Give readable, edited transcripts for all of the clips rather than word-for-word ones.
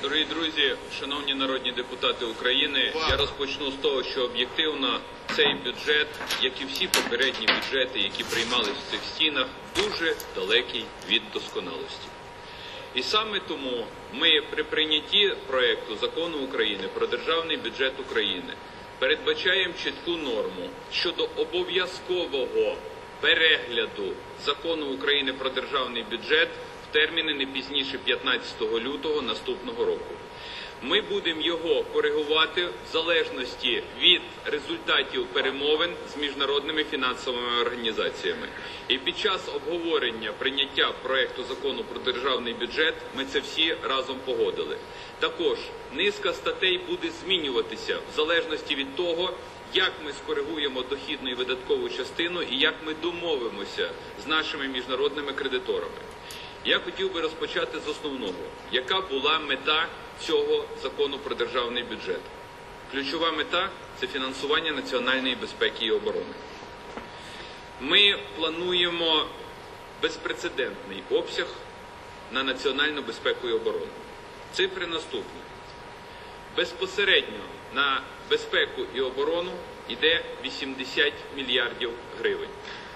Дорогі друзі, шановні народні депутати України, я розпочну з того, що об'єктивно цей бюджет, як і всі попередні бюджети, які приймались в цих стінах, дуже далекий від досконалості. І саме тому ми при прийнятті проєкту Закону України про Державний бюджет України передбачаємо чітку норму щодо обов'язкового перегляду Закону України про Державний бюджет в терміни не пізніше 15 лютого наступного року. Ми будемо його коригувати в залежності від результатів перемовин з міжнародними фінансовими організаціями. І під час обговорення прийняття проєкту Закону про Державний бюджет ми це всі разом погодили. Також низка статей буде змінюватися в залежності від того, як ми скоригуємо дохідну і видаткову частину і як ми домовимося з нашими міжнародними кредиторами. Я хотів би розпочати з основного. Яка була мета цього Закону про Державний бюджет? Ключова мета – це фінансування національної безпеки і оборони. Ми плануємо безпрецедентний обсяг на національну безпеку і оборону. Цифри наступні. Безпосередньо на безпеку і оборону йде 80 мільярдів гривень.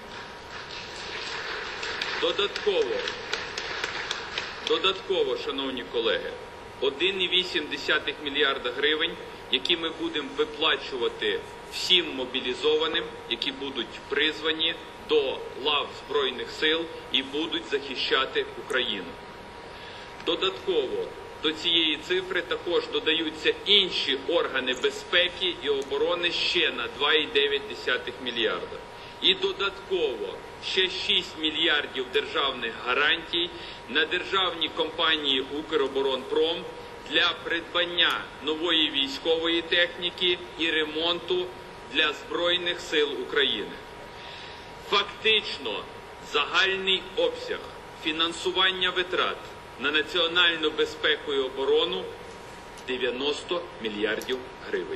Додатково, шановні колеги, 1,8 мільярда гривень, які ми будемо виплачувати всім мобілізованим, які будуть призвані до лав Збройних сил і будуть захищати Україну. Додатково до цієї цифри також додаються інші органи безпеки і оборони ще на 2,9 мільярда. І додатково ще 6 мільярдів державних гарантій на державні компанії «Укроборонпром» для придбання нової військової техніки і ремонту для Збройних сил України. Фактично, загальний обсяг фінансування витрат на національну безпеку і оборону – 90 мільярдів гривень.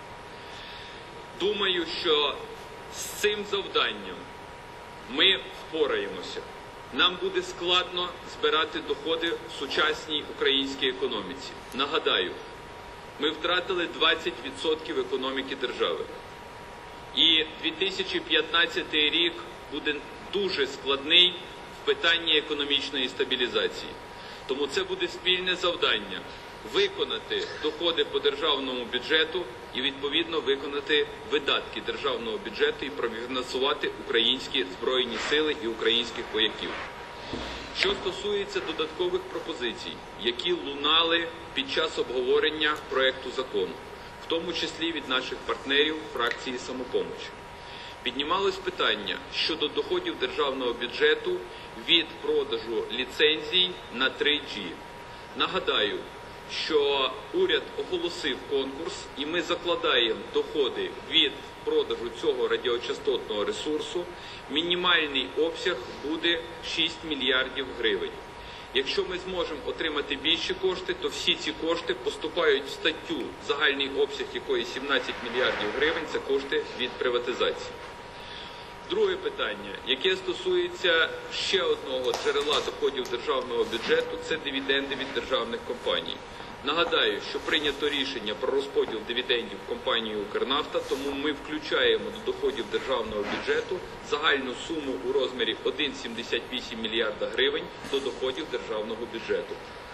Думаю, що з цим завданням ми впораємося. Нам буде складно збирати доходи в сучасній українській економіці. Нагадаю, ми втратили 20% економіки держави. І 2015 рік буде дуже складний в питанні економічної стабілізації. Тому це буде спільне завдання – виконати доходи по державному бюджету і, відповідно, виконати видатки державного бюджету і профінансувати українські Збройні сили і українських вояків. Що стосується додаткових пропозицій, які лунали під час обговорення проєкту закону, в тому числі від наших партнерів фракції «Самопоміч», піднімалось питання щодо доходів державного бюджету від продажу ліцензій на 3G. Нагадаю, що уряд оголосив конкурс, і ми закладаємо доходи від продажу цього радіочастотного ресурсу. Мінімальний обсяг буде 6 мільярдів гривень. Якщо ми зможемо отримати більші кошти, то всі ці кошти поступають в статтю, загальний обсяг якої 17 мільярдів гривень – це кошти від приватизації. Друге питання, яке стосується ще одного джерела доходів державного бюджету – це дивіденди від державних компаній. Нагадаю, що прийнято рішення про розподіл дивідендів компанії «Укрнафта», тому ми включаємо до доходів державного бюджету загальну суму у розмірі 1,78 мільярда гривень до доходів державного бюджету.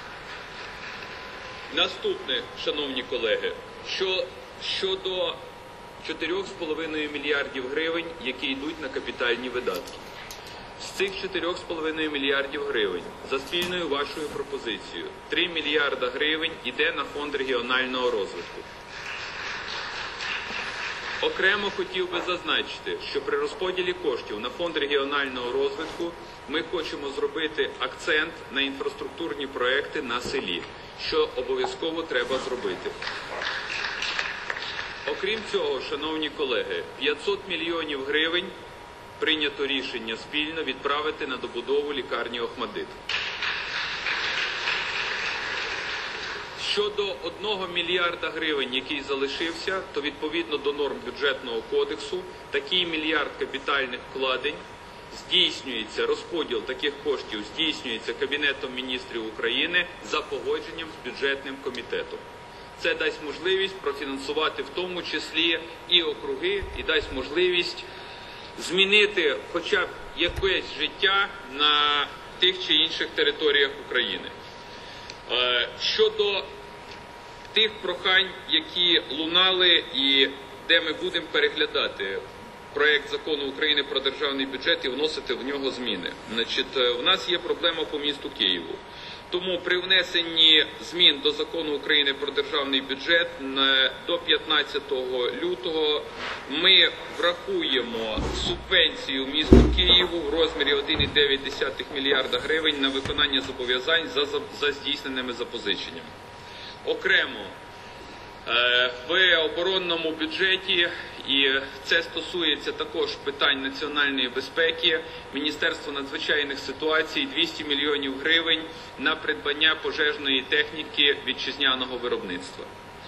Наступне, шановні колеги, щодо 4,5 мільярдів гривень, які йдуть на капітальні видатки. З цих 4,5 мільярдів гривень, за спільною вашою пропозицією, 3 мільярда гривень йде на фонд регіонального розвитку. Окремо хотів би зазначити, що при розподілі коштів на фонд регіонального розвитку ми хочемо зробити акцент на інфраструктурні проекти на селі, що обов'язково треба зробити. Окрім цього, шановні колеги, 500 мільйонів гривень прийнято рішення спільно відправити на добудову лікарні «Охматдит». Щодо 1 мільярда гривень, який залишився, то відповідно до норм бюджетного кодексу такий мільярд капітальних вкладень здійснюється, розподіл таких коштів здійснюється Кабінетом міністрів України за погодженням з бюджетним комітетом. Це дасть можливість профінансувати в тому числі і округи, і дасть можливість змінити хоча б якесь життя на тих чи інших територіях України. Щодо тих прохань, які лунали і де ми будемо переглядати проект закону України про державний бюджет і вносити в нього зміни. У нас є проблема по місту Києву. Тому при внесенні змін до закону України про державний бюджет до 15 лютого ми врахуємо субвенцію місту Києву в розмірі 1,9 мільярда гривень на виконання зобов'язань за здійсненими запозиченнями. Окремо в оборонному бюджеті, і це стосується також питань національної безпеки, Міністерство надзвичайних ситуацій 200 мільйонів гривень на придбання пожежної техніки вітчизняного виробництва.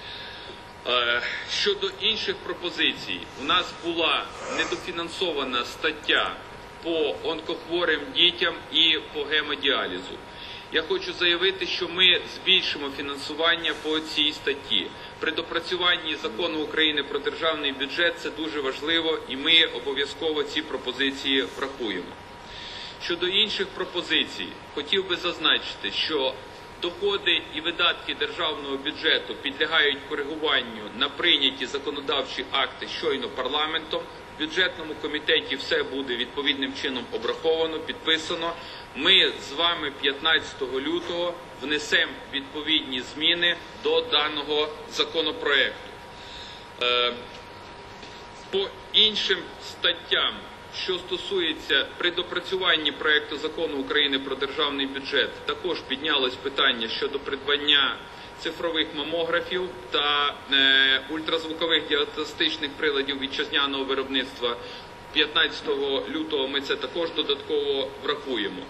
Щодо інших пропозицій, у нас була недофінансована стаття по онкохворим дітям і по гемодіалізу. Я хочу заявити, що ми збільшимо фінансування по цій статті. При допрацюванні закону України про державний бюджет це дуже важливо, і ми обов'язково ці пропозиції врахуємо. Щодо інших пропозицій, хотів би зазначити, що доходи і видатки державного бюджету підлягають коригуванню на прийняті законодавчі акти щойно парламентом. В бюджетному комітеті все буде відповідним чином обраховано, підписано. Ми з вами 15 лютого внесемо відповідні зміни до даного законопроекту. По іншим статтям, що стосується при допрацюванні проекту закону України про державний бюджет, також піднялось питання щодо придбання цифрових мамографів та ультразвукових діагностичних приладів вітчизняного виробництва. 15 лютого ми це також додатково врахуємо.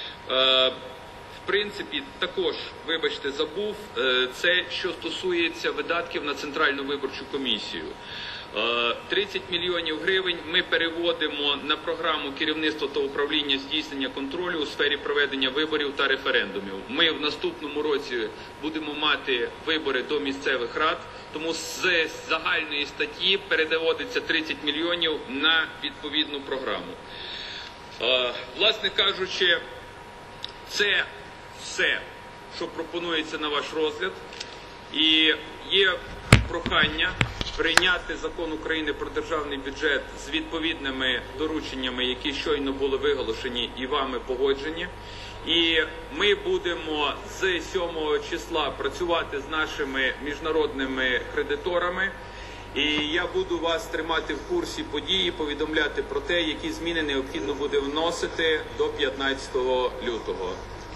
В принципі, також, вибачте, забув, це що стосується видатків на Центральну виборчу комісію. 30 мільйонів гривень ми переводимо на програму керівництва та управління здійснення контролю у сфері проведення виборів та референдумів. Ми в наступному році будемо мати вибори до місцевих рад, тому з загальної статті переводиться 30 мільйонів на відповідну програму. Власне кажучи, це все, що пропонується на ваш розгляд, і є прохання прийняти закон України про державний бюджет з відповідними дорученнями, які щойно були виголошені і вами погоджені. І ми будемо з 7 числа працювати з нашими міжнародними кредиторами. І я буду вас тримати в курсі події, повідомляти про те, які зміни необхідно буде вносити до 15 лютого.